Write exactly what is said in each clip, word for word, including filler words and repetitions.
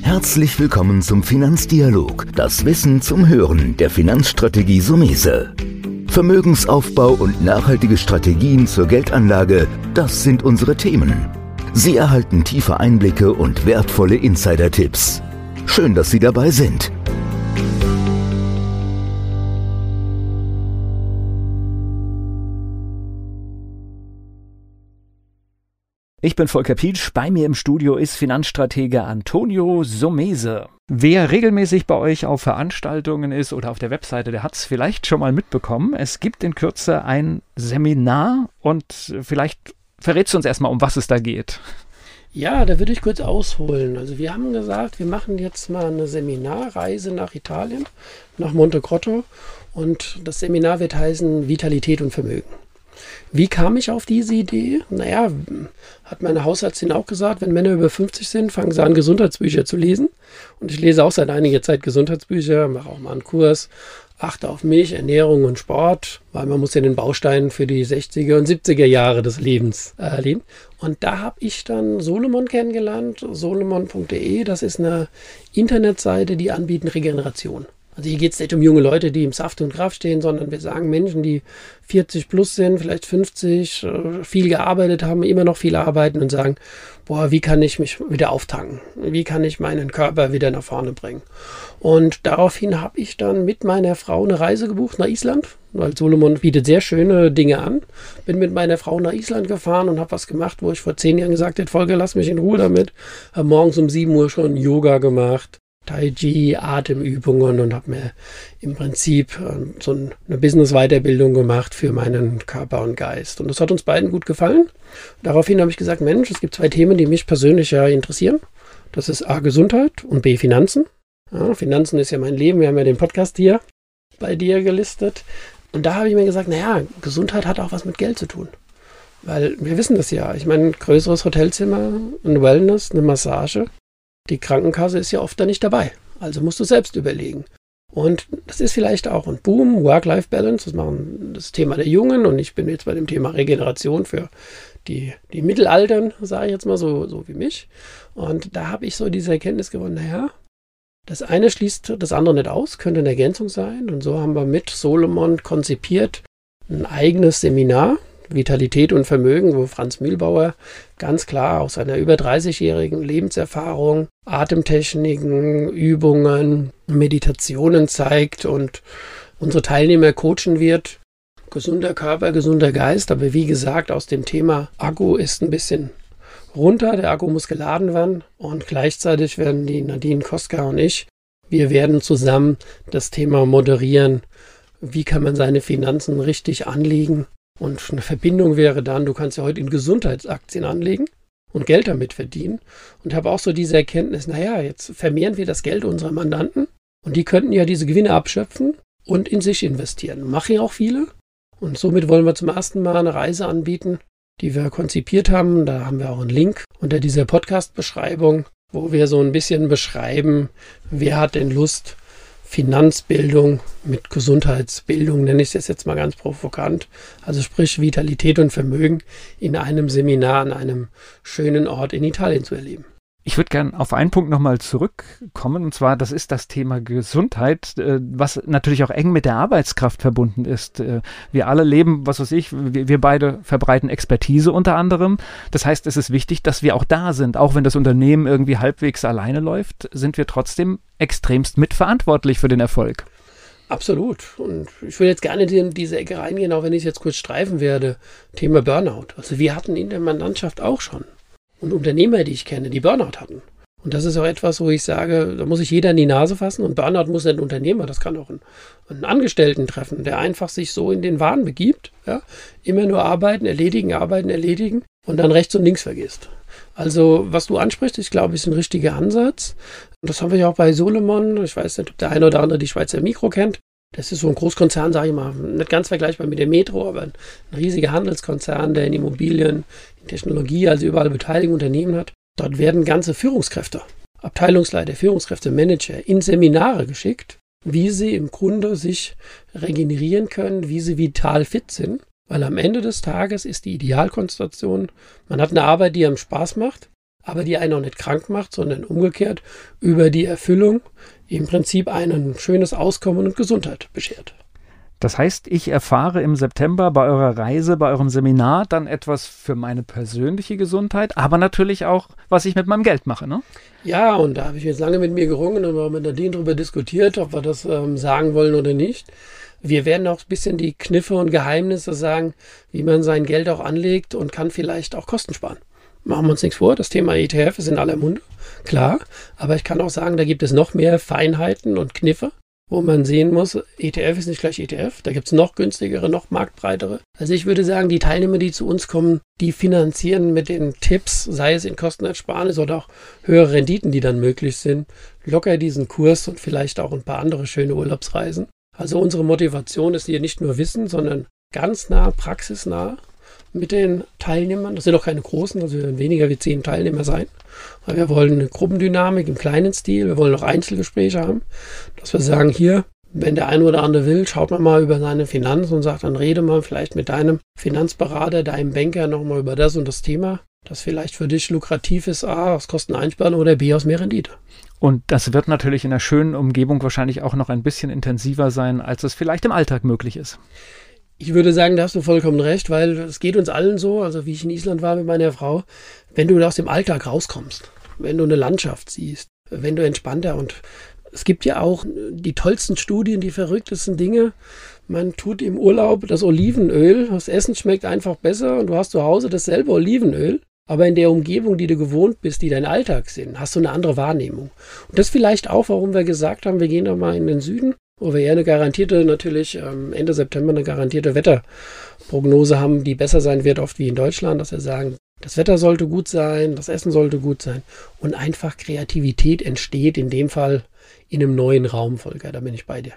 Herzlich willkommen zum Finanzdialog, das Wissen zum Hören der Finanzstrategie Sumese. Vermögensaufbau und nachhaltige Strategien zur Geldanlage, das sind unsere Themen. Sie erhalten tiefe Einblicke und wertvolle Insider-Tipps. Schön, dass Sie dabei sind. Ich bin Volker Pietsch, bei mir im Studio ist Finanzstratege Antonio Sumese. Wer regelmäßig bei euch auf Veranstaltungen ist oder auf der Webseite, der hat es vielleicht schon mal mitbekommen. Es gibt in Kürze ein Seminar und vielleicht verrätst du uns erstmal, um was es da geht. Ja, da würde ich kurz ausholen. Also wir haben gesagt, wir machen jetzt mal eine Seminarreise nach Italien, nach Monte Grotto, und das Seminar wird heißen Vitalität und Vermögen. Wie kam ich auf diese Idee? Naja, hat meine Hausärztin auch gesagt, wenn Männer über fünfzig sind, fangen sie an, Gesundheitsbücher zu lesen. Und ich lese auch seit einiger Zeit Gesundheitsbücher, mache auch mal einen Kurs, achte auf mich, Ernährung und Sport, weil man muss ja den Baustein für die sechziger und siebziger Jahre des Lebens äh, leben. Und da habe ich dann Solomon kennengelernt, solomon punkt de. Das ist eine Internetseite, die anbieten Regeneration. Also hier geht es nicht um junge Leute, die im Saft und Kraft stehen, sondern wir sagen Menschen, die vierzig plus sind, vielleicht fünfzig, viel gearbeitet haben, immer noch viel arbeiten und sagen, boah, wie kann ich mich wieder auftanken? Wie kann ich meinen Körper wieder nach vorne bringen? Und daraufhin habe ich dann mit meiner Frau eine Reise gebucht nach Island, weil Solomon bietet sehr schöne Dinge an. Bin mit meiner Frau nach Island gefahren und habe was gemacht, wo ich vor zehn Jahren gesagt hätte, Volker, lass mich in Ruhe damit. Habe morgens um sieben Uhr schon Yoga gemacht, Tai Chi, Atemübungen, und habe mir im Prinzip äh, so eine Business-Weiterbildung gemacht für meinen Körper und Geist. Und das hat uns beiden gut gefallen. Daraufhin habe ich gesagt, Mensch, es gibt zwei Themen, die mich persönlich ja interessieren. Das ist A, Gesundheit, und B, Finanzen. Ja, Finanzen ist ja mein Leben. Wir haben ja den Podcast hier bei dir gelistet. Und da habe ich mir gesagt, naja, Gesundheit hat auch was mit Geld zu tun. Weil wir wissen das ja. Ich meine, ein größeres Hotelzimmer, ein Wellness, eine Massage. Die Krankenkasse ist ja oft da nicht dabei. Also musst du selbst überlegen. Und das ist vielleicht auch ein Boom, Work-Life-Balance, das machen das Thema der Jungen, und ich bin jetzt bei dem Thema Regeneration für die, die Mittelaltern, sage ich jetzt mal, so, so wie mich. Und da habe ich so diese Erkenntnis gewonnen, naja, das eine schließt das andere nicht aus, könnte eine Ergänzung sein. Und so haben wir mit Solomon konzipiert ein eigenes Seminar, Vitalität und Vermögen, wo Franz Mühlbauer ganz klar aus seiner über dreißigjährigen Lebenserfahrung Atemtechniken, Übungen, Meditationen zeigt und unsere Teilnehmer coachen wird. Gesunder Körper, gesunder Geist, aber wie gesagt, aus dem Thema Akku ist ein bisschen runter, der Akku muss geladen werden, und gleichzeitig werden die Nadine Koska und ich, wir werden zusammen das Thema moderieren, wie kann man seine Finanzen richtig anlegen. Und eine Verbindung wäre dann, du kannst ja heute in Gesundheitsaktien anlegen und Geld damit verdienen. Und habe auch so diese Erkenntnis, naja, jetzt vermehren wir das Geld unserer Mandanten und die könnten ja diese Gewinne abschöpfen und in sich investieren. Machen ja auch viele. Und somit wollen wir zum ersten Mal eine Reise anbieten, die wir konzipiert haben. Da haben wir auch einen Link unter dieser Podcast-Beschreibung, wo wir so ein bisschen beschreiben, wer hat denn Lust, Finanzbildung mit Gesundheitsbildung, nenne ich es jetzt mal ganz provokant, also sprich Vitalität und Vermögen in einem Seminar an einem schönen Ort in Italien zu erleben. Ich würde gerne auf einen Punkt nochmal zurückkommen, und zwar, das ist das Thema Gesundheit, was natürlich auch eng mit der Arbeitskraft verbunden ist. Wir alle leben, was weiß ich, wir beide verbreiten Expertise unter anderem. Das heißt, es ist wichtig, dass wir auch da sind. Auch wenn das Unternehmen irgendwie halbwegs alleine läuft, sind wir trotzdem extremst mitverantwortlich für den Erfolg. Absolut. Und ich will jetzt gerne in diese Ecke reingehen, auch wenn ich es jetzt kurz streifen werde. Thema Burnout. Also wir hatten in der Mandantschaft auch schon. Und Unternehmer, die ich kenne, die Burnout hatten. Und das ist auch etwas, wo ich sage, da muss sich jeder in die Nase fassen. Und Burnout muss nicht ein Unternehmer, das kann auch ein, einen Angestellten treffen, der einfach sich so in den Wahn begibt. Ja? Immer nur arbeiten, erledigen, arbeiten, erledigen und dann rechts und links vergisst. Also was du ansprichst, ich glaube, ist ein richtiger Ansatz. Und das haben wir ja auch bei Solomon. Ich weiß nicht, ob der eine oder andere die Schweizer Mikro kennt. Das ist so ein Großkonzern, sage ich mal, nicht ganz vergleichbar mit der Metro, aber ein riesiger Handelskonzern, der in Immobilien, in Technologie, also überall beteiligte Unternehmen hat. Dort werden ganze Führungskräfte, Abteilungsleiter, Führungskräfte, Manager in Seminare geschickt, wie sie im Grunde sich regenerieren können, wie sie vital fit sind. Weil am Ende des Tages ist die Idealkonstellation, man hat eine Arbeit, die einem Spaß macht, aber die einen auch nicht krank macht, sondern umgekehrt über die Erfüllung im Prinzip ein schönes Auskommen und Gesundheit beschert. Das heißt, ich erfahre im September bei eurer Reise, bei eurem Seminar dann etwas für meine persönliche Gesundheit, aber natürlich auch, was ich mit meinem Geld mache, ne? Ja, und da habe ich jetzt lange mit mir gerungen und mit Nadine darüber diskutiert, ob wir das ähm, sagen wollen oder nicht. Wir werden auch ein bisschen die Kniffe und Geheimnisse sagen, wie man sein Geld auch anlegt und kann vielleicht auch Kosten sparen. Machen wir uns nichts vor, das Thema E T F ist in aller Munde, klar, aber ich kann auch sagen, da gibt es noch mehr Feinheiten und Kniffe, wo man sehen muss, E T F ist nicht gleich E T F, da gibt es noch günstigere, noch marktbreitere. Also ich würde sagen, die Teilnehmer, die zu uns kommen, die finanzieren mit den Tipps, sei es in Kostenersparnis oder auch höhere Renditen, die dann möglich sind, locker diesen Kurs und vielleicht auch ein paar andere schöne Urlaubsreisen. Also unsere Motivation ist hier nicht nur Wissen, sondern ganz nah, praxisnah mit den Teilnehmern. Das sind auch keine großen, also wir werden weniger wie zehn Teilnehmer sein. Weil wir wollen eine Gruppendynamik im kleinen Stil, wir wollen auch Einzelgespräche haben, dass wir sagen, hier, wenn der eine oder andere will, schaut man mal über seine Finanzen und sagt, dann rede mal vielleicht mit deinem Finanzberater, deinem Banker nochmal über das und das Thema, das vielleicht für dich lukrativ ist, A, aus Kosten einsparen oder B, aus mehr Rendite. Und das wird natürlich in einer schönen Umgebung wahrscheinlich auch noch ein bisschen intensiver sein, als es vielleicht im Alltag möglich ist. Ich würde sagen, da hast du vollkommen recht, weil es geht uns allen so, also wie ich in Island war mit meiner Frau, wenn du aus dem Alltag rauskommst, wenn du eine Landschaft siehst, wenn du entspannter und es gibt ja auch die tollsten Studien, die verrücktesten Dinge. Man tut im Urlaub das Olivenöl, das Essen schmeckt einfach besser und du hast zu Hause dasselbe Olivenöl, aber in der Umgebung, die du gewohnt bist, die dein Alltag sind, hast du eine andere Wahrnehmung. Und das vielleicht auch, warum wir gesagt haben, wir gehen doch mal in den Süden, wo wir ja eine garantierte, natürlich Ende September eine garantierte Wetterprognose haben, die besser sein wird oft wie in Deutschland, dass wir sagen, das Wetter sollte gut sein, das Essen sollte gut sein und einfach Kreativität entsteht, in dem Fall in einem neuen Raum, Volker, da bin ich bei dir.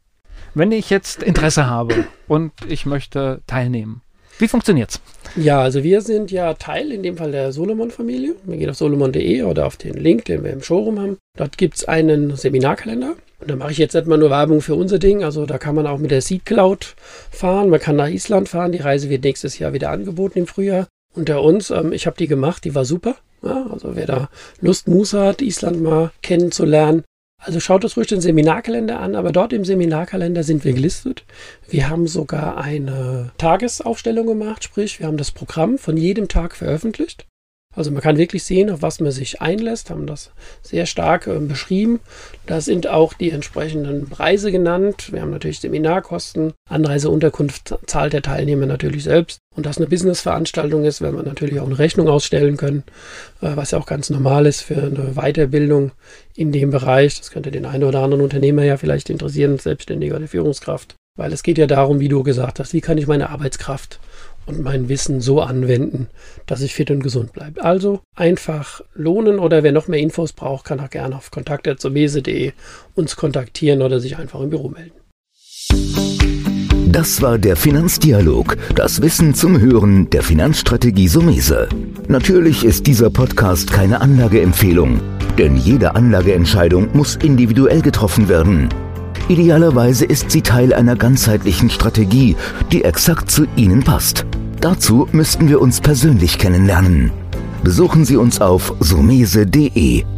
Wenn ich jetzt Interesse habe und ich möchte teilnehmen, wie funktioniert's? Ja, also wir sind ja Teil in dem Fall der Solomon-Familie. Man geht auf solomon punkt de oder auf den Link, den wir im Showroom haben. Dort gibt es einen Seminarkalender. Und da mache ich jetzt nicht mal nur Werbung für unser Ding. Also da kann man auch mit der Seed Cloud fahren. Man kann nach Island fahren. Die Reise wird nächstes Jahr wieder angeboten im Frühjahr. Unter uns, ähm, ich habe die gemacht, die war super. Ja, also wer da Lust, Muße hat, Island mal kennenzulernen, also schaut euch ruhig den Seminarkalender an, aber dort im Seminarkalender sind wir gelistet. Wir haben sogar eine Tagesaufstellung gemacht, sprich wir haben das Programm von jedem Tag veröffentlicht. Also man kann wirklich sehen, auf was man sich einlässt, haben das sehr stark äh, beschrieben. Da sind auch die entsprechenden Preise genannt. Wir haben natürlich Seminarkosten, Anreise, Unterkunft zahlt der Teilnehmer natürlich selbst. Und das eine Business-Veranstaltung ist, werden wir natürlich auch eine Rechnung ausstellen können, äh, was ja auch ganz normal ist für eine Weiterbildung in dem Bereich. Das könnte den einen oder anderen Unternehmer ja vielleicht interessieren, Selbstständiger oder Führungskraft. Weil es geht ja darum, wie du gesagt hast, wie kann ich meine Arbeitskraft und mein Wissen so anwenden, dass ich fit und gesund bleibe. Also einfach lohnen oder wer noch mehr Infos braucht, kann auch gerne auf kontakt at somese punkt de uns kontaktieren oder sich einfach im Büro melden. Das war der Finanzdialog, das Wissen zum Hören der Finanzstrategie Somese. Natürlich ist dieser Podcast keine Anlageempfehlung, denn jede Anlageentscheidung muss individuell getroffen werden. Idealerweise ist sie Teil einer ganzheitlichen Strategie, die exakt zu Ihnen passt. Dazu müssten wir uns persönlich kennenlernen. Besuchen Sie uns auf somese punkt de.